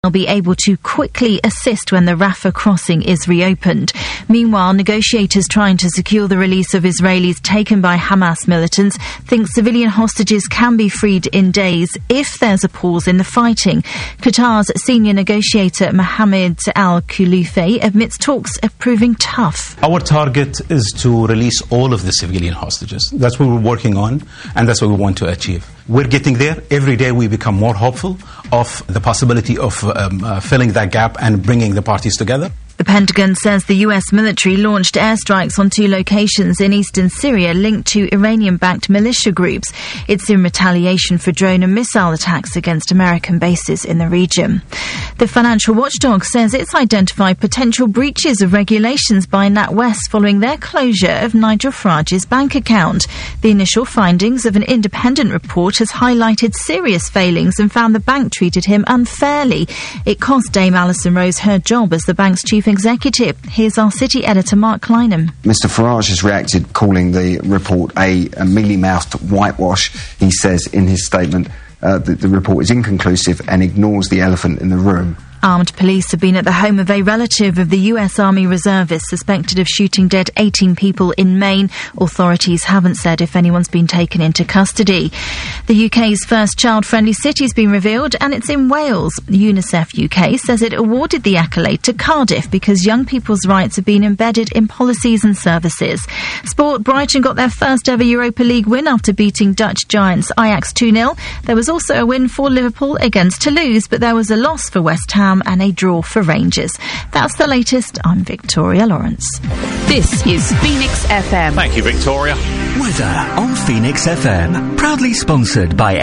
will be able to quickly assist when the Rafah crossing is reopened. Meanwhile, negotiators trying to secure the release of Israelis taken by Hamas militants think civilian hostages can be freed in days if there's a pause in the fighting. Qatar's senior negotiator Mohammed Al-Khalifa admits talks are proving tough. Our target is to release all of the civilian hostages. That's what we're working on, and that's what we want to achieve. We're getting there. Every day we become more hopeful of the possibility of filling that gap and bringing the parties together. The Pentagon says the US military launched airstrikes on 2 locations in eastern Syria linked to Iranian-backed militia groups. It's in retaliation for drone and missile attacks against American bases in the region. The financial watchdog says it's identified potential breaches of regulations by NatWest following their closure of Nigel Farage's bank account. The initial findings of an independent report has highlighted serious failings and found the bank treated him unfairly. It cost Dame Alison Rose her job as the bank's chief executive. Here's our city editor Mark Kleinham. Mr Farage has reacted, calling the report a mealy-mouthed whitewash. He says in his statement that the report is inconclusive and ignores the elephant in the room. Armed police have been at the home of a relative of the US Army reservist suspected of shooting dead 18 people in Maine. Authorities haven't said if anyone's been taken into custody. The UK's first child-friendly city's been revealed, and it's in Wales. UNICEF UK says it awarded the accolade to Cardiff because young people's rights have been embedded in policies and services. Sport, Brighton got their first ever Europa League win after beating Dutch giants Ajax 2-0. There was also a win for Liverpool against Toulouse, but there was a loss for West Ham and a draw for Rangers. That's the latest. I'm Victoria Lawrence. This is Phoenix FM. Thank you, Victoria. Weather on Phoenix FM. Proudly sponsored by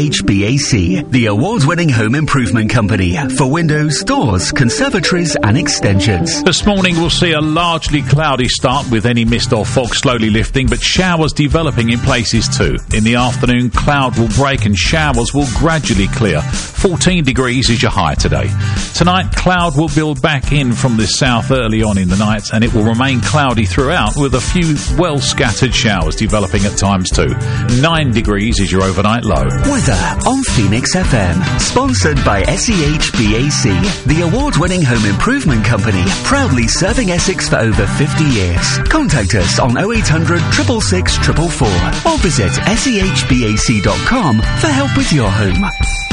SEHBAC, the award-winning home improvement company for windows, doors, conservatories and extensions. This morning we'll see a largely cloudy start with any mist or fog slowly lifting, but showers developing in places too. In the afternoon, cloud will break and showers will gradually clear. 14 degrees is your high today. Tonight, cloud will build back in from the south early on in the night, and it will remain cloudy throughout with a few well-scattered showers developing at times too. 9 degrees is your overnight low. Weather on Phoenix FM. Sponsored by SEHBAC, the award-winning home improvement company, proudly serving Essex for over 50 years. Contact us on 0800 666 444 or visit sehbac.com for help with your home.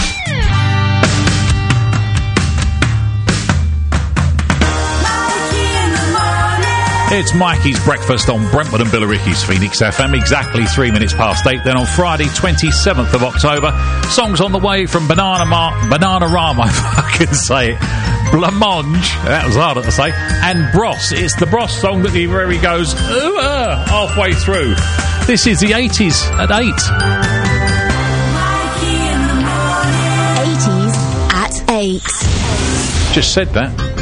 It's Mikey's Breakfast on Brentwood and Billericay's Phoenix FM, exactly 3 minutes past 8. Then on Friday, 27th of October, songs on the way from Bananarama, if I can say it, Blancmange, that was harder to say, and Bros. It's the Bros song that where he goes, halfway through. This is the 80s at 8. 80s at 8. Just said that.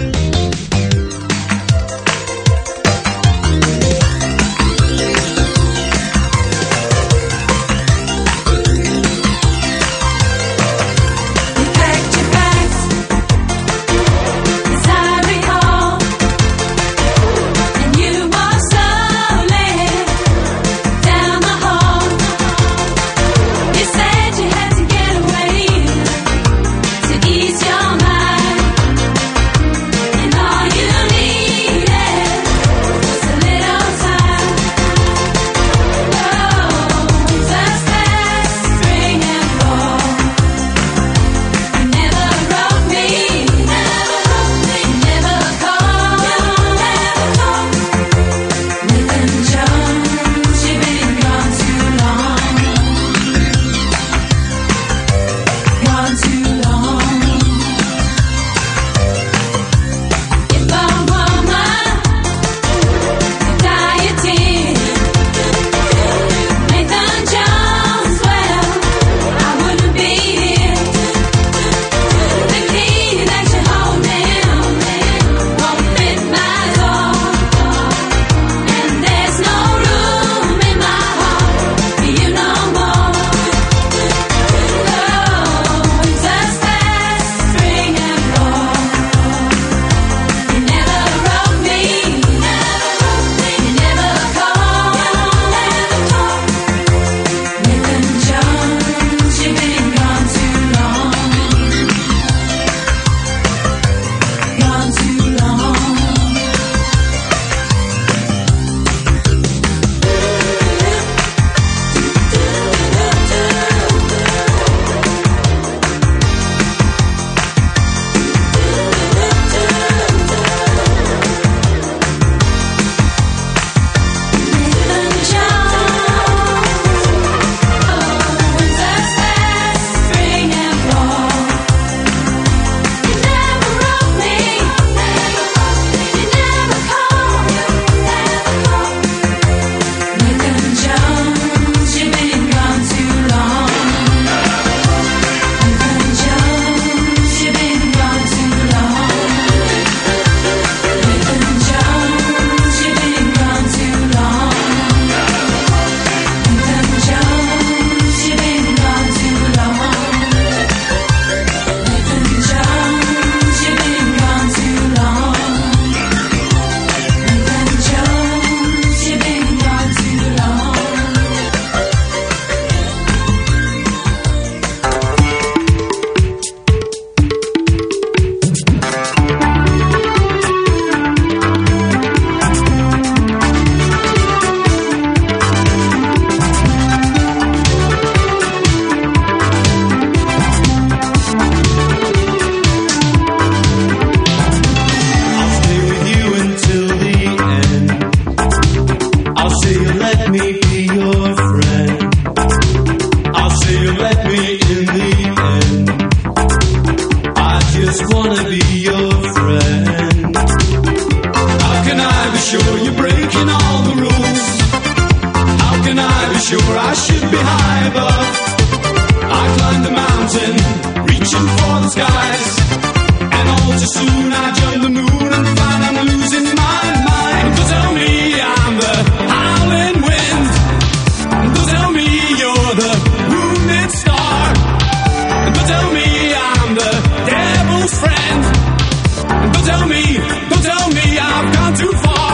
wanna be your friend. How can I be sure you're breaking all the rules? How can I be sure I should be high above? I climbed the mountain, reaching for the skies, and all too soon I jump the moon and find I'm losing my mind. Don't tell me I'm the howling wind. Don't tell me you're the wounded star. Don't tell me I'm the devil's friend. Don't tell me I've gone too far.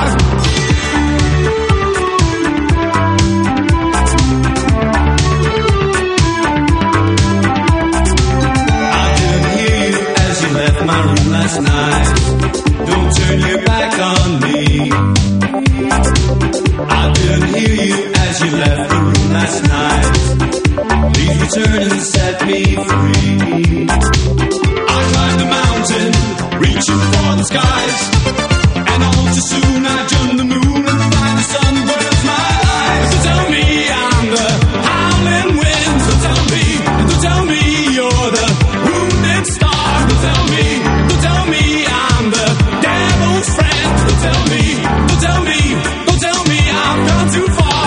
I didn't hear you as you left my room last night. Don't turn your back on me. I didn't hear you as you left the room last night. Please return and set me free. I climbed the mountain, reaching for the skies, and all too soon I jump the moon and find the sun burns my eyes. So tell me I'm the howling wind. So tell me you're the wounded star. So tell me I'm the devil's friend. So tell me I've gone too far.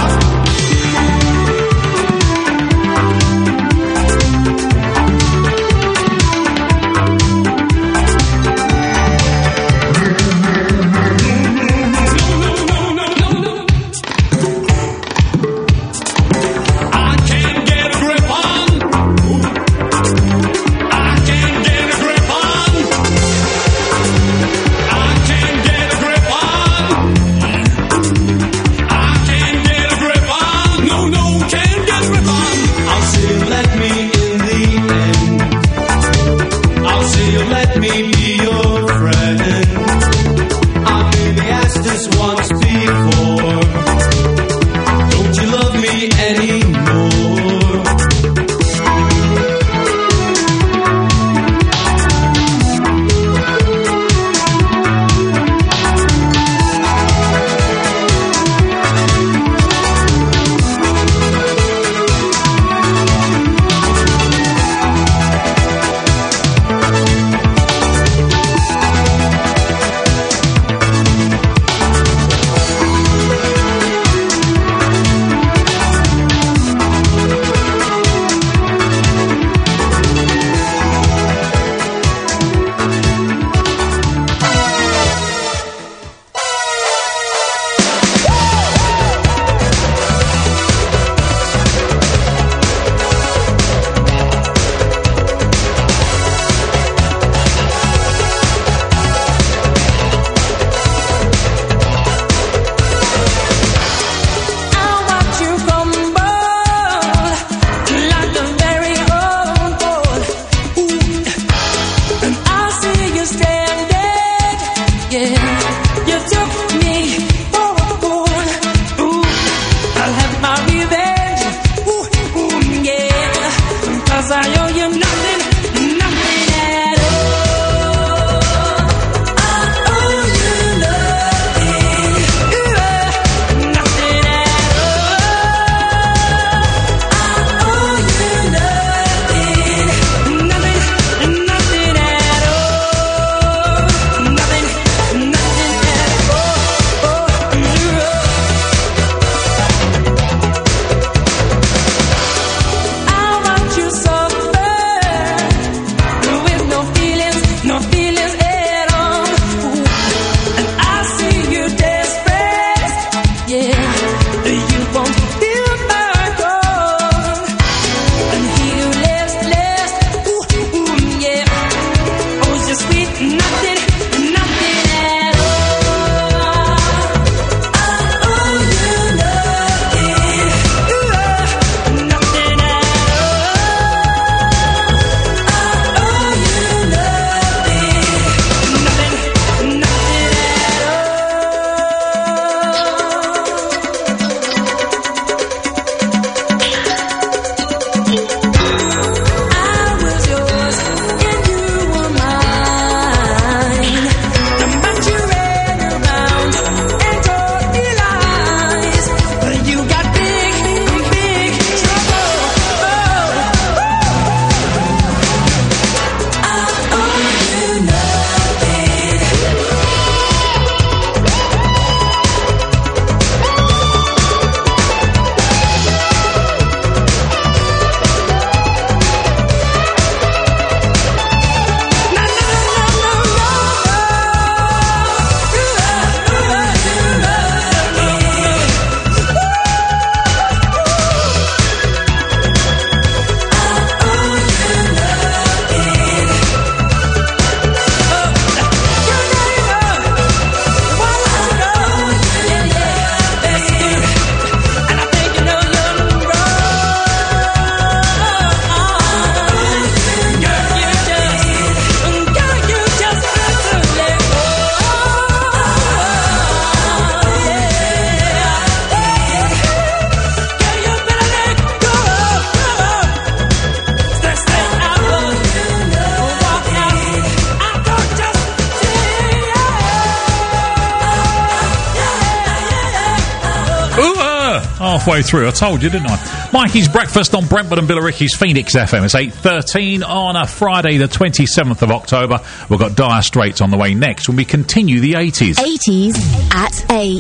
halfway through. I told you, didn't I? Mikey's Breakfast on Brentwood and Billericay's Phoenix FM. It's 8:13 on a Friday, the 27th of October. We've got Dire Straits on the way next when we continue the 80s. 80s at 8.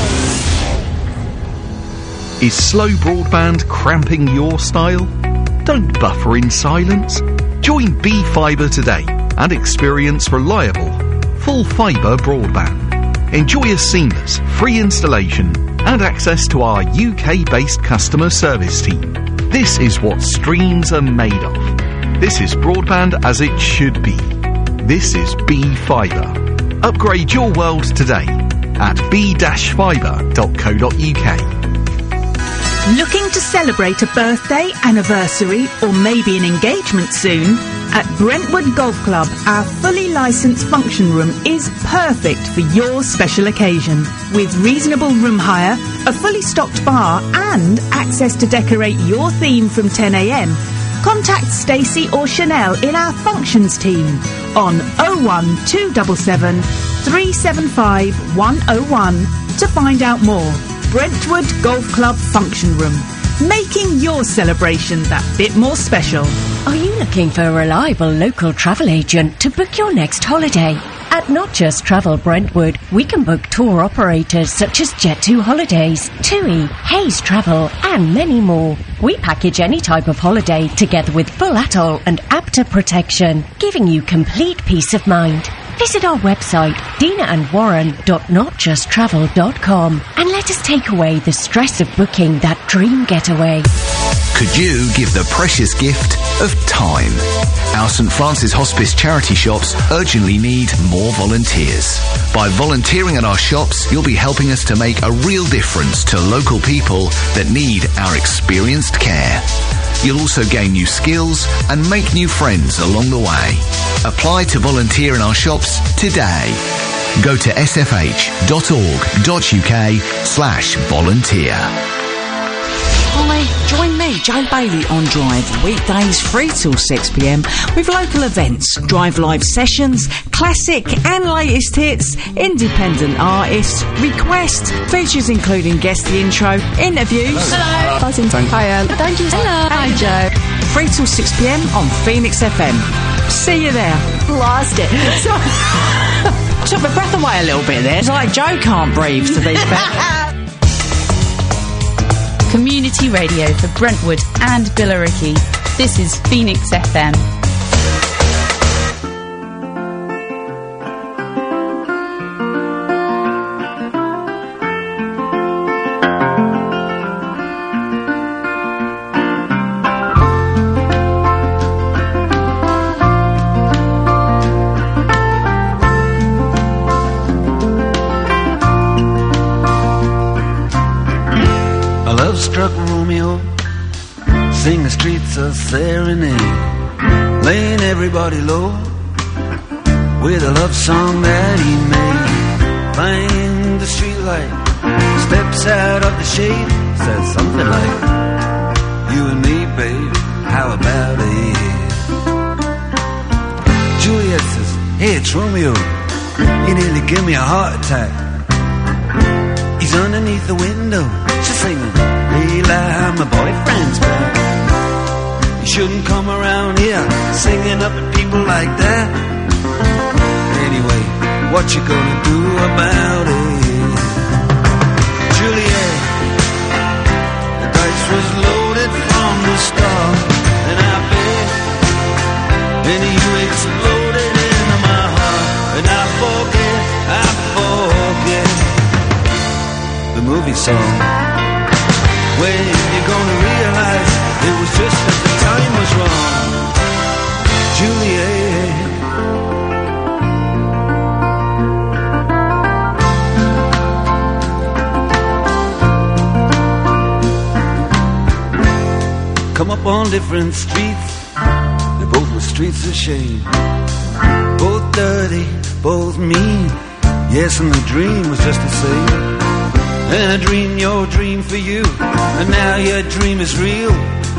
Is slow broadband cramping your style? Don't buffer in silence. Join B-Fibre today and experience reliable, full-fibre broadband. Enjoy a seamless, free installation and access to our UK-based customer service team. This is what streams are made of. This is broadband as it should be. This is B-Fibre. Upgrade your world today at b-fibre.co.uk. Looking to celebrate a birthday, anniversary, or maybe an engagement soon? At Brentwood Golf Club, our fully licensed function room is perfect for your special occasion. With reasonable room hire, a fully stocked bar, and access to decorate your theme from 10 a.m, contact Stacey or Chanel in our functions team on 01277 375 101 to find out more. Brentwood Golf Club Function Room, making your celebration that bit more special. Are you looking for a reliable local travel agent to book your next holiday? At Not Just Travel Brentwood, we can book tour operators such as Jet2 Holidays, TUI, Hayes Travel, and many more. We package any type of holiday together with full atoll and APTA protection, giving you complete peace of mind. Visit our website, dinaandwarren.notjusttravel.com, and let us take away the stress of booking that dream getaway. Could you give the precious gift of time? Our St Francis Hospice charity shops urgently need more volunteers. By volunteering at our shops, you'll be helping us to make a real difference to local people that need our experienced care. You'll also gain new skills and make new friends along the way. Apply to volunteer in our shops today. Go to sfh.org.uk/volunteer. Hi, join me, Joe Bailey, on Drive, weekdays 3 till 6 p.m, with local events, Drive live sessions, classic and latest hits, independent artists, requests, features including guest the intro, interviews. Hello. Buzzing. Hiya. Thank you. Hello. Hi, Joe. 3 till 6 p.m. on Phoenix FM. See you there. Lost it. Took my breath away a little bit there. It's like Joe can't breathe to these bits. Community radio for Brentwood and Billericay. This is Phoenix FM. Struck Romeo, sing the streets a serenade, laying everybody low with a love song that he made. Find the streetlight, steps out of the shade, says something like, "You and me, babe, how about it?" Juliet says, "Hey, it's Romeo, you nearly give me a heart attack." He's underneath the window, she's singing, "Eli, my boyfriend's back. You shouldn't come around here singing up at people like that. Anyway, what you gonna do about it?" Juliet, the dice was loaded from the start, and I bet, and you exploded into my heart, and I forget the movie song. When you're gonna realize it was just that the time was wrong, Juliet. Come up on different streets, they both were streets of shame. Both dirty, both mean, yes, and the dream was just the same. And I dreamed your dream for you, and now your dream is real.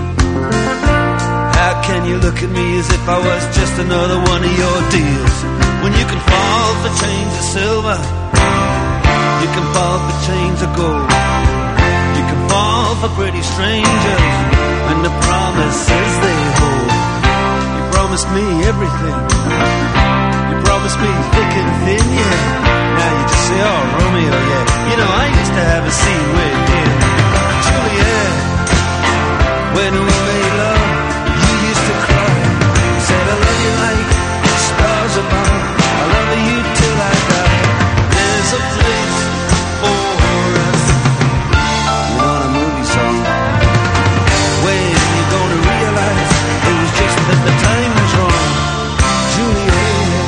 How can you look at me as if I was just another one of your deals? When you can fall for chains of silver, you can fall for chains of gold, you can fall all for pretty strangers and the promises they hold. You promised me everything. You promised me thick and thin, yeah. Now you just say, oh, Romeo, yeah. You know, I used to have a scene with him. Juliet, when we made love, you used to cry. You said, I love you like the stars above. I love you till I die. There's a place for us. You know the movie song. When you're gonna realize it was just that the time was wrong. Juliet.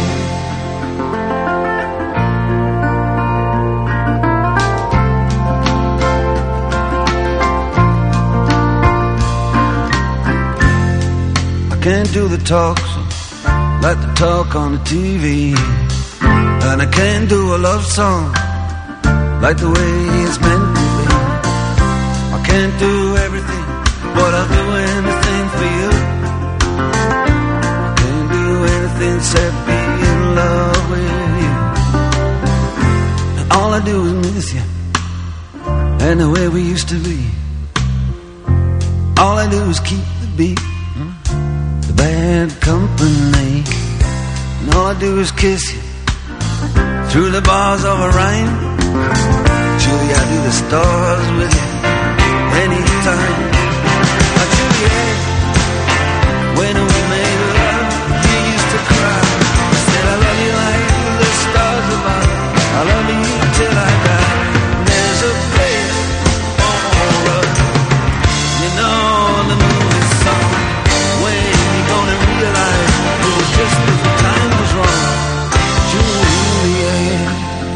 I can't do the talks like the talk on the TV, and I can't do a love song like the way it's meant to be. I can't do everything, but I'll do anything for you. I can't do anything except be in love with you. And all I do is miss you, and the way we used to be. All I do is keep the beat, the bad company. And all I do is kiss you through the bars of a rhyme. Julie, I do the stars with you anytime. Oh, Juliet, when we made love, you used to cry. I said, I love you like the stars above. I love you till I die. There's a place for us. You know the movie song. When you gonna realize it was just that the time was wrong. Juliet.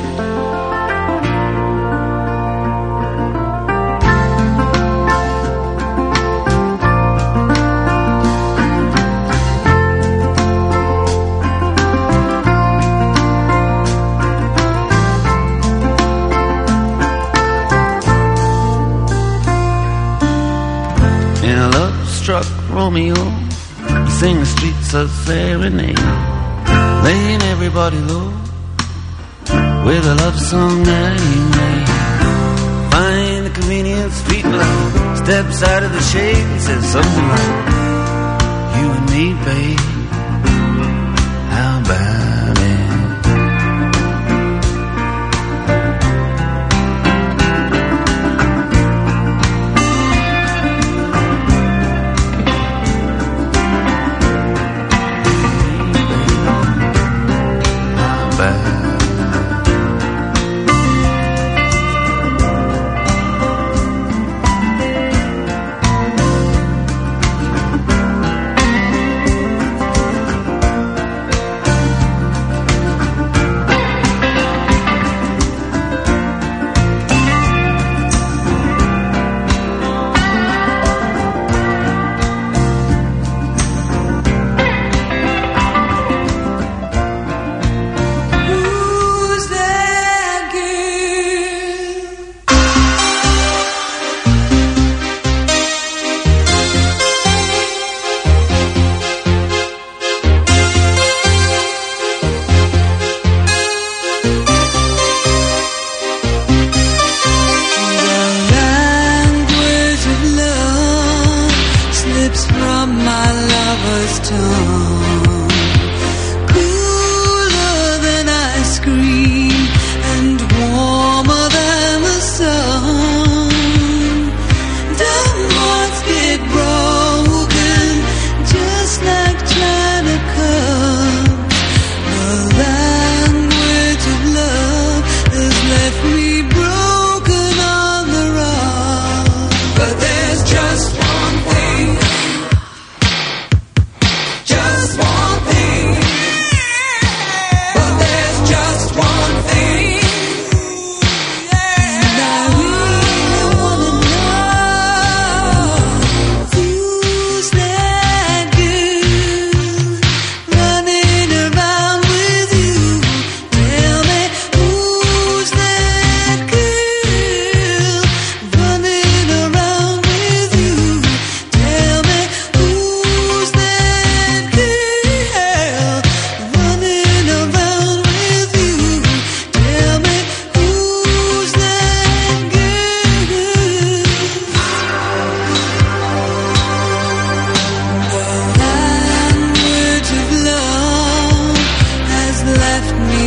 In a love-struck Romeo, you sing the streets of serenade, laying everybody low with a love song that you made. Find the convenient street light, steps out of the shade and says something like, you and me, babe, how about it?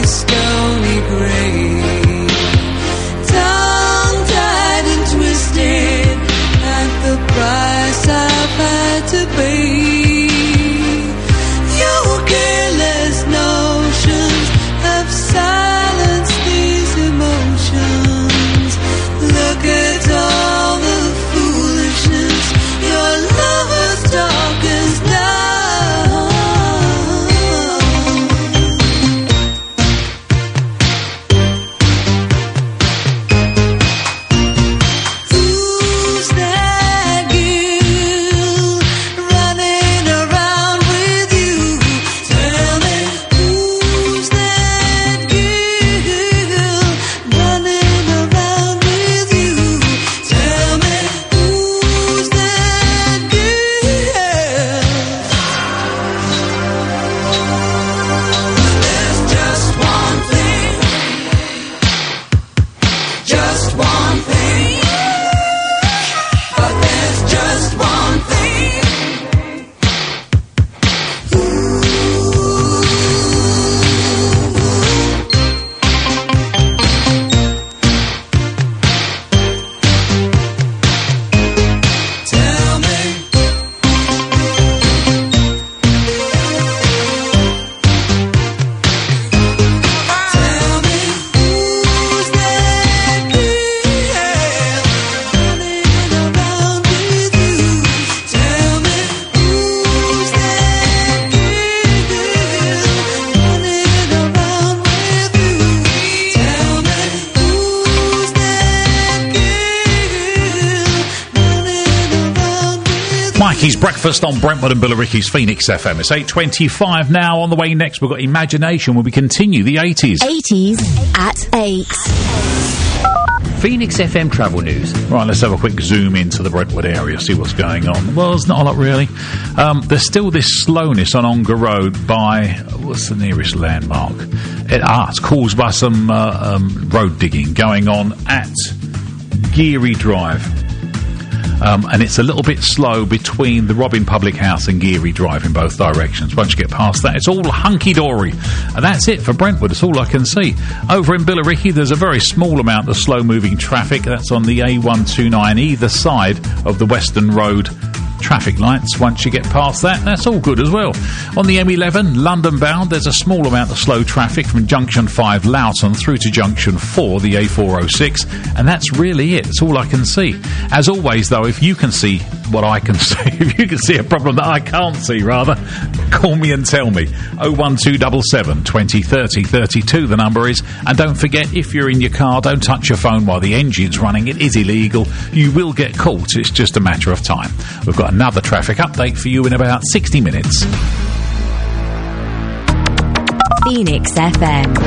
stony grave, tongue-tied and twisted at the price I've had to pay. Your careless notions have silenced these emotions. Look at all the foolishness your lover's talk has done. Who's that girl running around with you? Tell me, who's that girl running around with you? Tell me, who's that girl? There's just one thing, just one thing, but there's just one thing. Tell me, tell me, who's that girl running around with you? Tell me, who's that girl running around with you? Tell me, who's that girl running around with you? Mikey's Breakfast on Brentwood and Billericay's Phoenix FM. It's 8:25 now. On the way next, we've got Imagination, where we continue the 80s. 80s at 8. Phoenix FM travel news. Right, let's have a quick zoom into the Brentwood area, see what's going on. Well, there's not a lot really. There's still this slowness on Ongar Road by, what's the nearest landmark? It's caused by some road digging going on at Geary Drive. And it's a little bit slow between the Robin Public House and Geary Drive in both directions. Once you get past that, it's all hunky-dory. And that's it for Brentwood. That's all I can see. Over in Billericay, there's a very small amount of slow-moving traffic. That's on the A129 either side of the Western Road traffic lights. Once you get past that, that's all good as well. On the M11, London bound, there's a small amount of slow traffic from Junction 5 Loughton through to Junction 4, the A406, and that's really it. That's all I can see. As always, though, if you can see what I can see, if you can see a problem that I can't see, rather, call me and tell me. 01277 20 30 32, the number is. And don't forget, if you're in your car, don't touch your phone while the engine's running. It is illegal. You will get caught. It's just a matter of time. We've got another traffic update for you in about 60 minutes. Phoenix FM.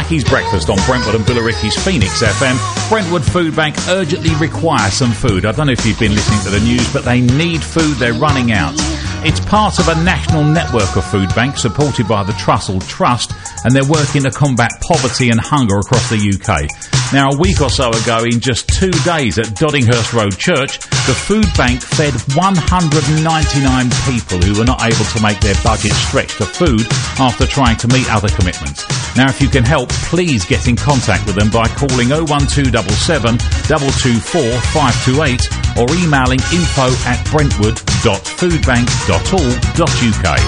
Billericay's Breakfast on Brentwood and Billericay's Phoenix FM. Brentwood Food Bank urgently require some food. I don't know if you've been listening to the news, but they need food. They're running out. It's part of a national network of food banks supported by the Trussell Trust, and they're working to combat poverty and hunger across the UK. Now, a week or so ago, in just 2 days at Doddinghurst Road Church, the food bank fed 199 people who were not able to make their budget stretch to food after trying to meet other commitments. Now, if you can help, please get in contact with them by calling 01277 224 528 or emailing info@brentwood.foodbank.org.uk.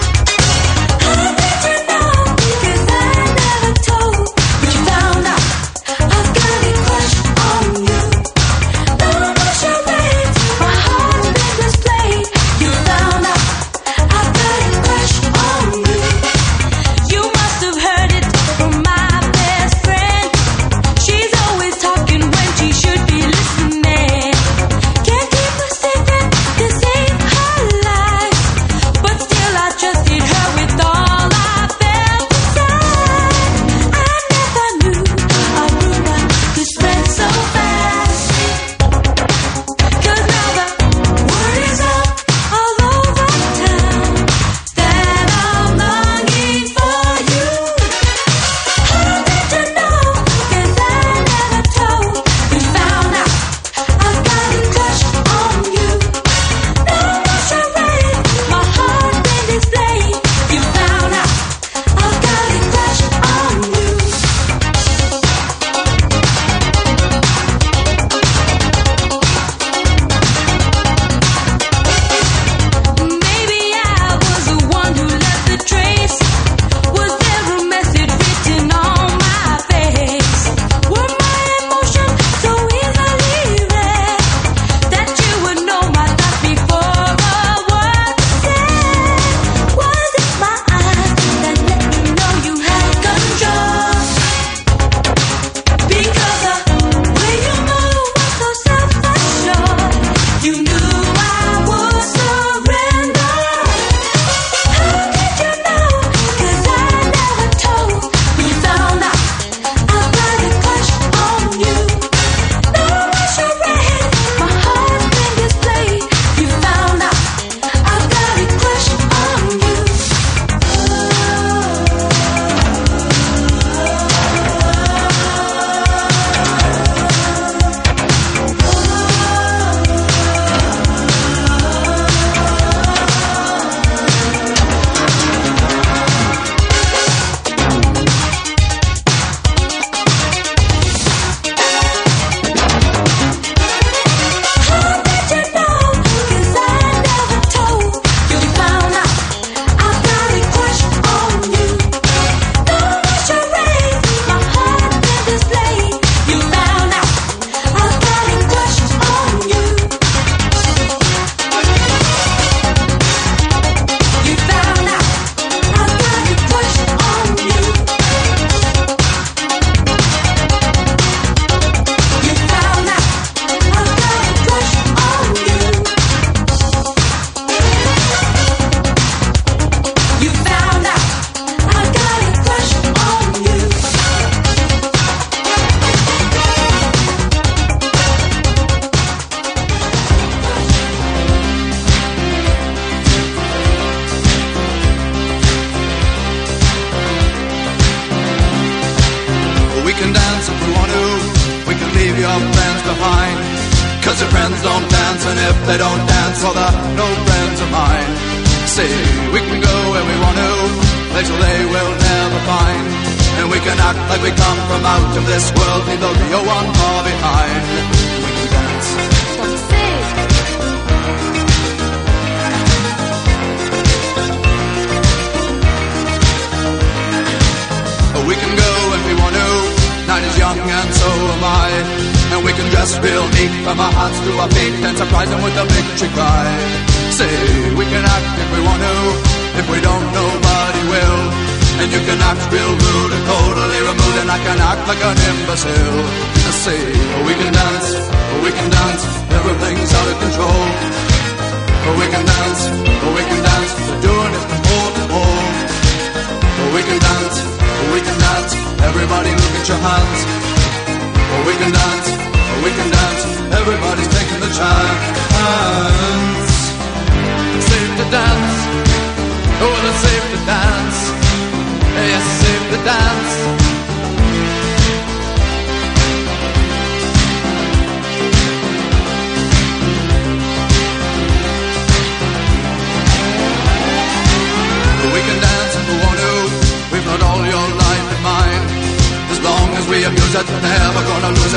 Everybody looking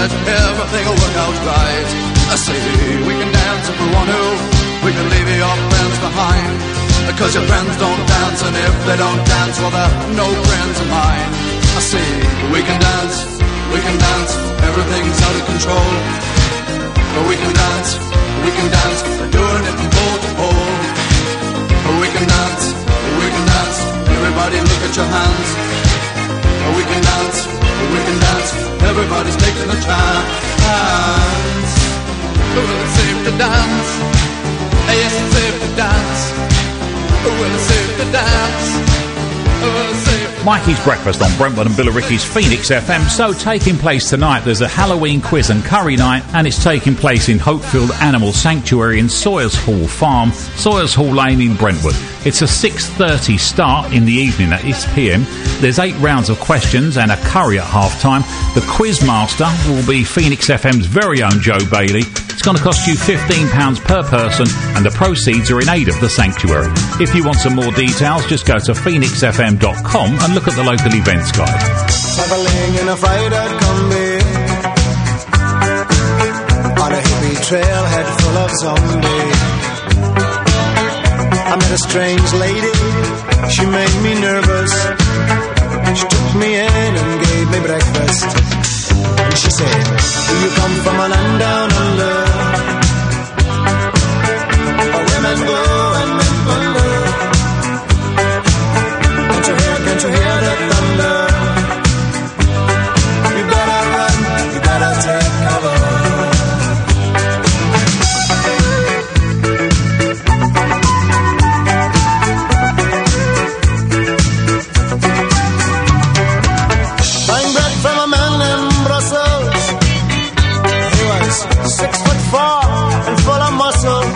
that everything will work out right. I say we can dance if we want to. We can leave your friends behind, because your friends don't dance, and if they don't dance, well, they're no friends of mine. I say we can dance, everything's out of control. But we can dance, we're doing it from pole to pole. But we can dance, everybody look at your hands. But we can dance, everybody's taking a chance. Well, it's safe to dance, yes, it's safe to dance. Well, it's safe to dance, well, it's safe. Mikey's Breakfast on Brentwood and Billericay's Phoenix FM. So, taking place tonight, there's a Halloween quiz and curry night, and it's taking place in Hopefield Animal Sanctuary in Sawyers Hall Farm, Sawyers Hall Lane in Brentwood. It's a 6:30 start in the evening at 8 p.m. There's 8 rounds of questions and a curry at half-time. The quiz master will be Phoenix FM's very own Joe Bailey. It's going to cost you £15 per person, and the proceeds are in aid of the sanctuary. If you want some more details, just go to phoenixfm.com and look at the local events guide. Traveling in a freighter combi on a hippie trailhead full of zombies. I met a strange lady, she made me nervous. She took me in and gave me breakfast. And she said, do you come from a land down under, where women go and men wonder? Can't you hear the thunder? You better run, you better take cover. Buying bread from a man in Brussels. He was 6'4" and full of muscle.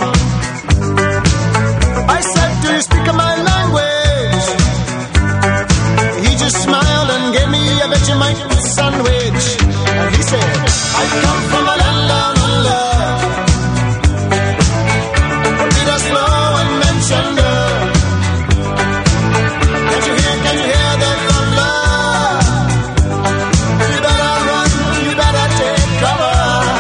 I said, do you speak my language? He just smiled and gave me a Vegemite sandwich. And he said, I come from a land down under, where beat us slow and men chunder. Can you hear the thunder? You better run, you better take cover.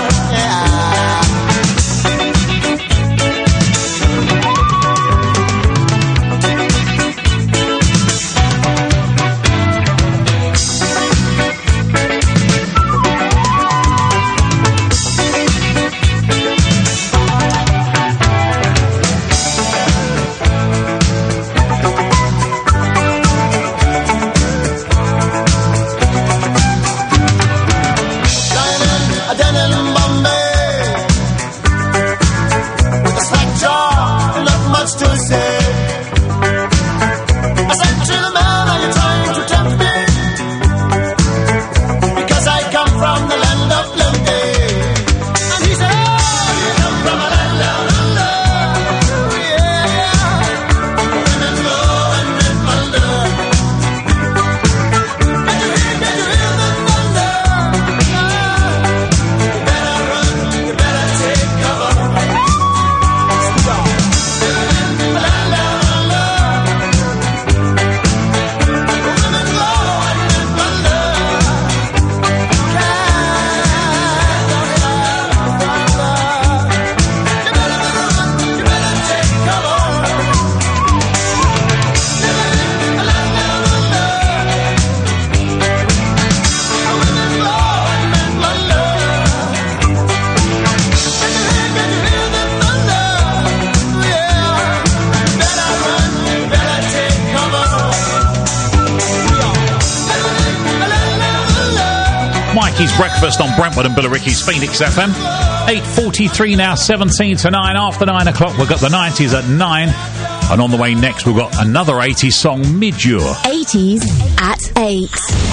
Mikey's Breakfast on Brentwood and Billericay's Phoenix FM. 8:43 now, 17 to 9. After 9 o'clock, we've got the 90s at 9. And on the way next, we've got another 80s song, Mid-Ure. 80s at 8.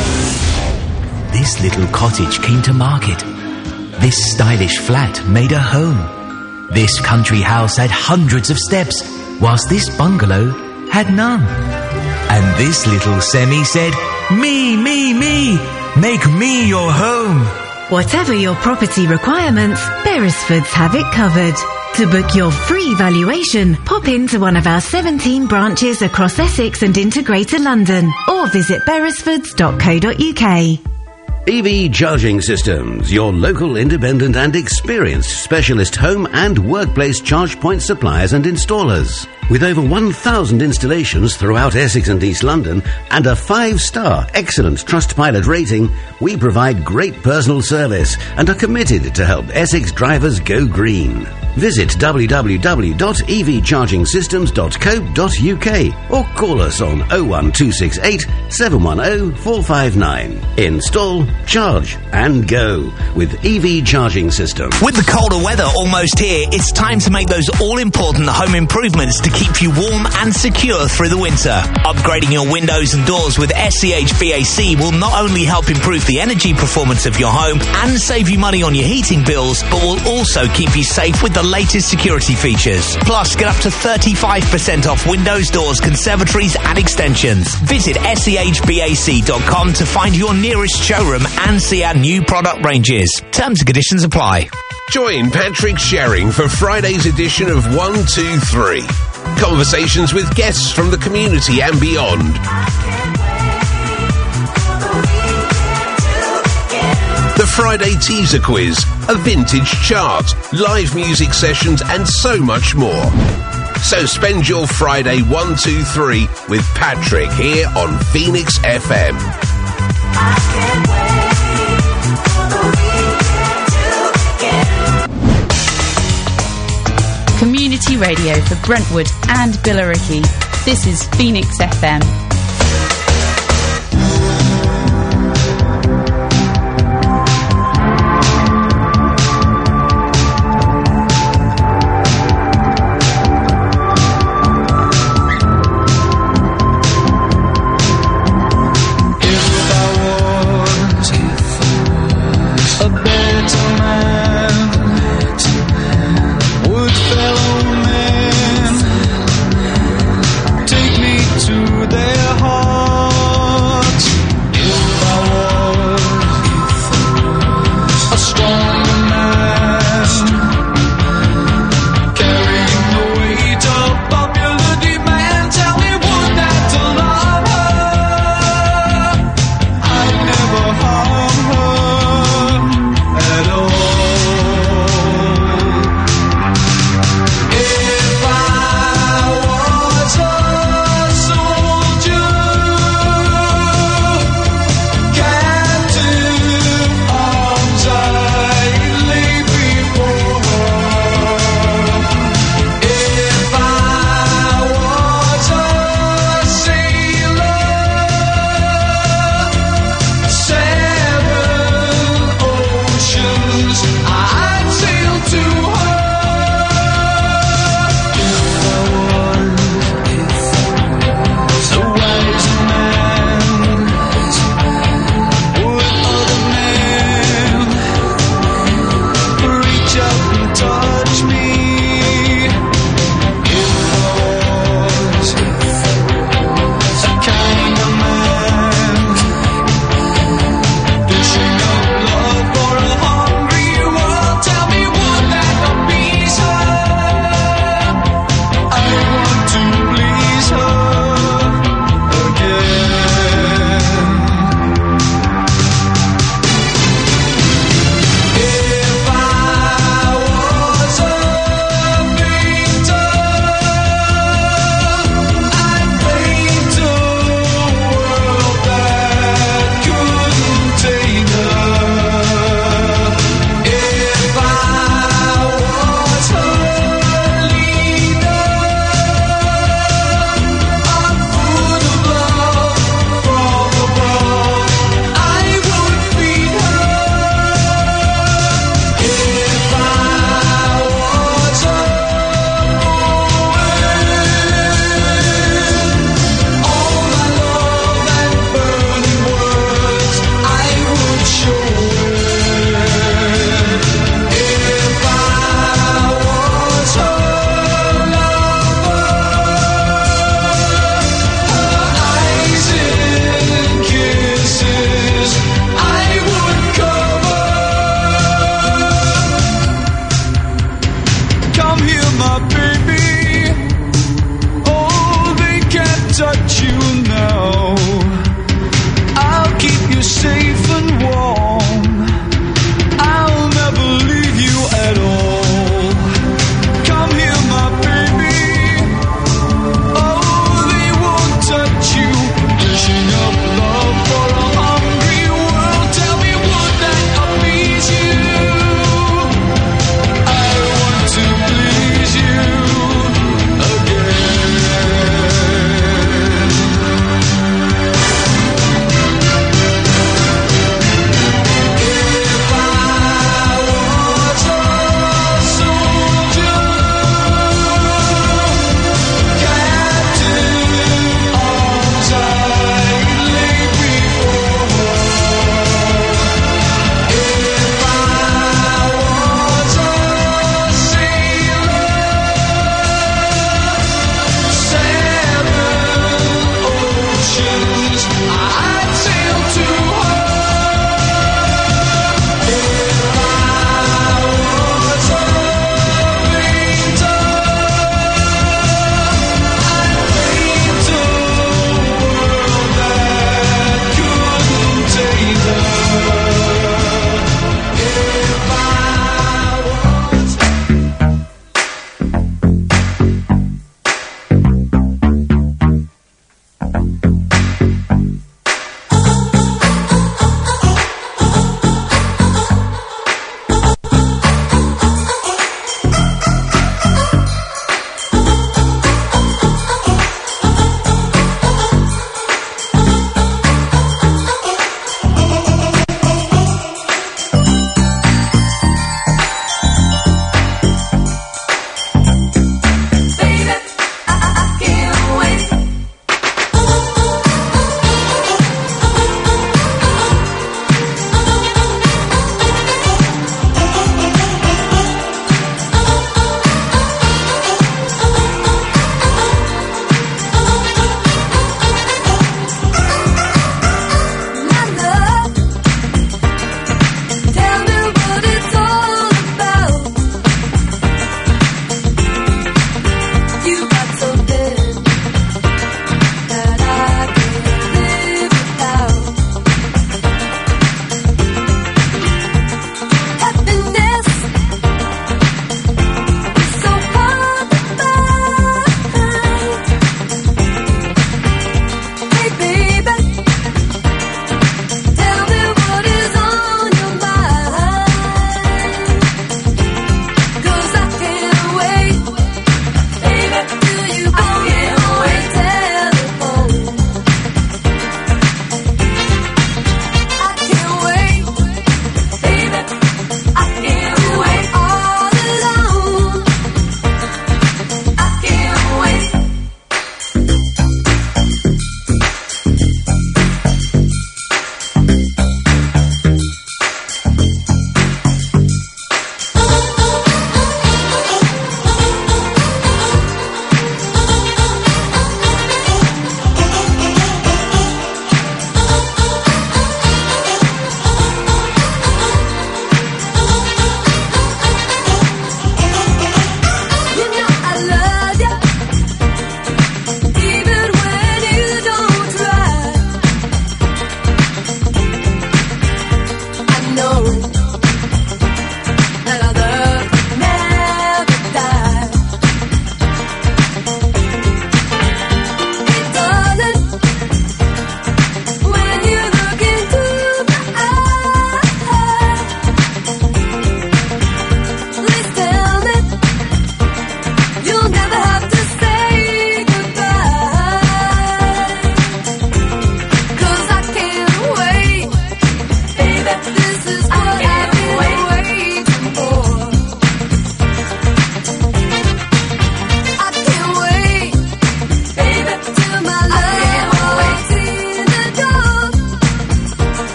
This little cottage came to market. This stylish flat made a home. This country house had hundreds of steps, whilst this bungalow had none. And this little semi said, me, make me your home. Whatever your property requirements, Beresfords have it covered. To book your free valuation, pop into one of our 17 branches across Essex and into Greater London, or visit beresfords.co.uk. EV Charging Systems, your local independent and experienced specialist home and workplace charge point suppliers and installers. With over 1,000 installations throughout Essex and East London and a 5-star excellent Trustpilot rating, we provide great personal service and are committed to help Essex drivers go green. Visit www.evchargingsystems.co.uk or call us on 01268 710 459. Install, charge and go with EV Charging Systems. With the colder weather almost here, it's time to make those all-important home improvements to keep you warm and secure through the winter. Upgrading your windows and doors with SCHBAC will not only help improve the energy performance of your home and save you money on your heating bills, but will also keep you safe with the latest security features. Plus, get up to 35% off windows, doors, conservatories and extensions. Visit SCHBAC.com to find your nearest showroom and see our new product ranges. Terms and conditions apply. Join Patrick Sherring for Friday's edition of 123. Conversations with guests from the community and beyond. The Friday teaser quiz, a vintage chart, live music sessions and so much more. So spend your Friday 123 with Patrick here on Phoenix FM. Community radio for Brentwood and Billericay. This is Phoenix FM. There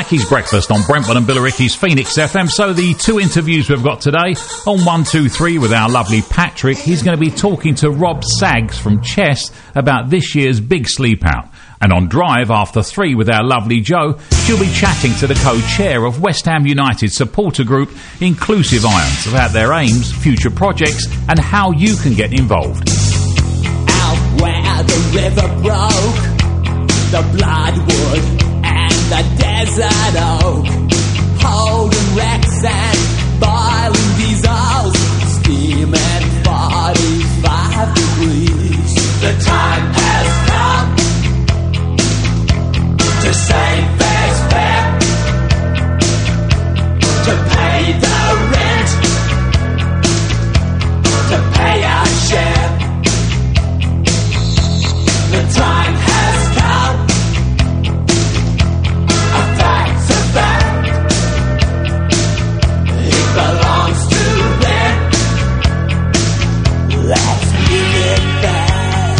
Mackey's Breakfast on Brentwood and Billericay's Phoenix FM. So the two interviews we've got today, on 1, 2, 3 with our lovely Patrick, he's going to be talking to Rob Saggs from Chess about this year's big sleep out. And on Drive after 3 with our lovely Jo, she'll be chatting to the co-chair of West Ham United supporter group Inclusive Irons about their aims, future projects and how you can get involved. Out where the river broke, the bloodwood and the desert oak, holding wrecks and boiling diesels, steaming 45 degrees. The time has come to say fair's fair, to pay the rent, to pay our share. The time has come, a fact's a fact, it belongs to them, let's give it back.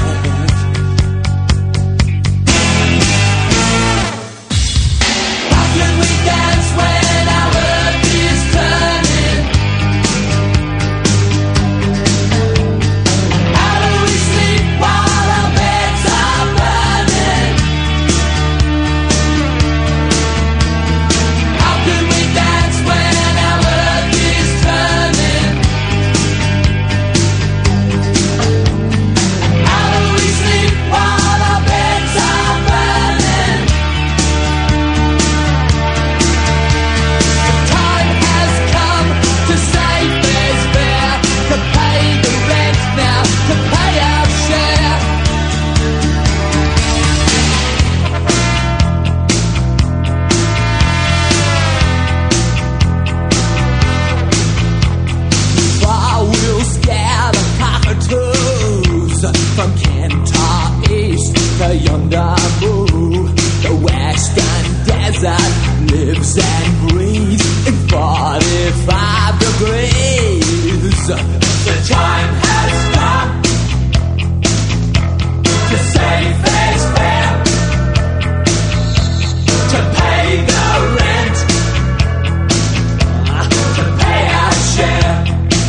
From Kentar East to yonder move, the western desert lives and breathes in 45 degrees. The time has come to say fair's fair, to pay the rent, to pay our share.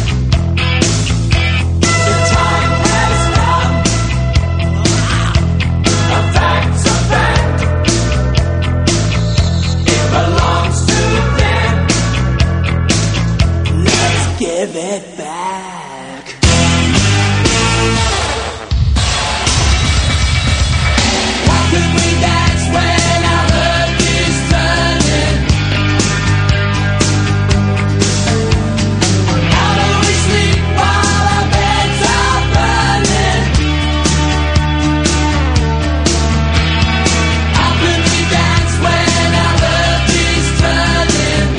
Give it back. How could we dance when our earth is turning? How do we sleep while our beds are burning? How could we dance when our earth is turning?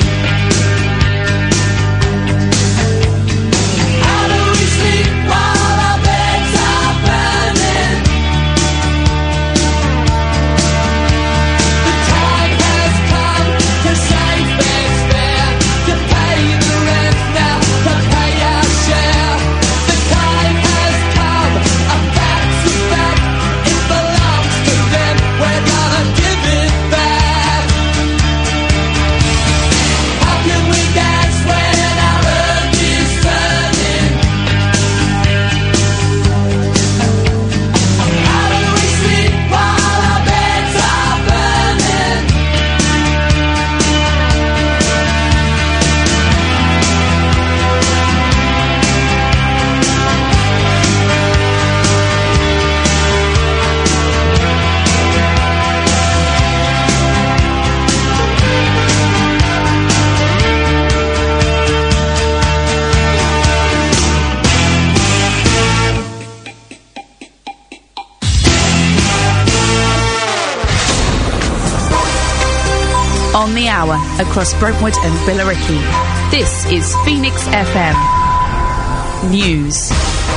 On the hour across Brentwood and Billericay. This is Phoenix FM News.